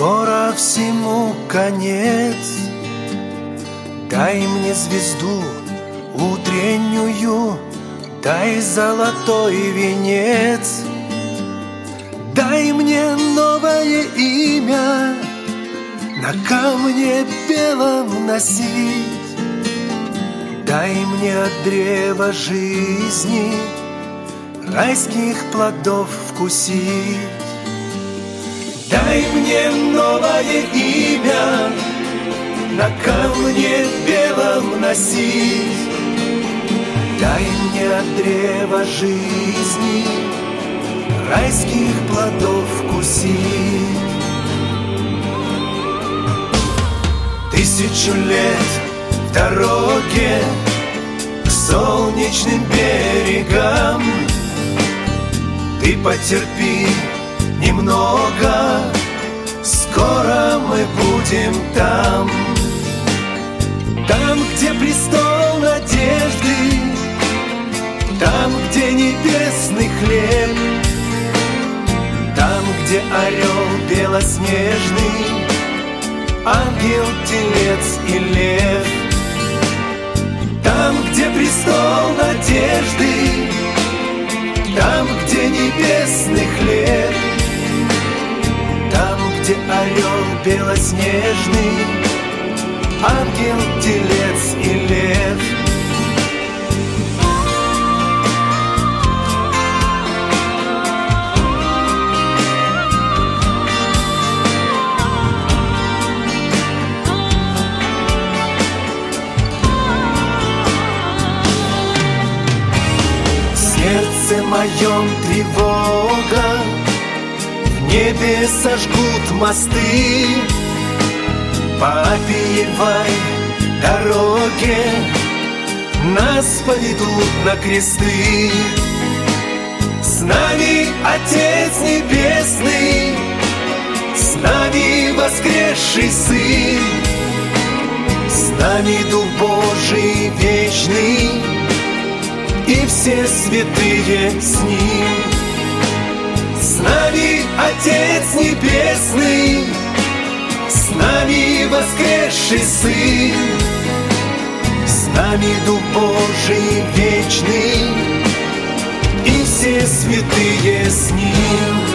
Скоро всему конец. Дай мне звезду утреннюю, дай золотой венец. Дай мне новое имя на камне белом носить. Дай мне от древа жизни райских плодов вкусить. Дай мне новое имя на камне белом носить. Дай мне от древа жизни райских плодов вкусить. 1000 лет в дороге к солнечным берегам. Ты потерпи немного, скоро мы будем там. Там, где престол надежды, там, где небесный хлеб, там, где орел белоснежный, ангел, телец и лев. Там, где престол надежды, там, где небесный хлеб, там, где орел белоснежный, ангел, телец и лев. В сердце моем тревога, в небе сожгут мосты. По Апиевой дороге нас поведут на кресты. С нами Отец Небесный, с нами воскресший Сын, с нами Дух Божий вечный и все святые с Ним. С нами Отец Небесный, с нами воскресший Сын, с нами Дух Божий вечный и все святые с Ним.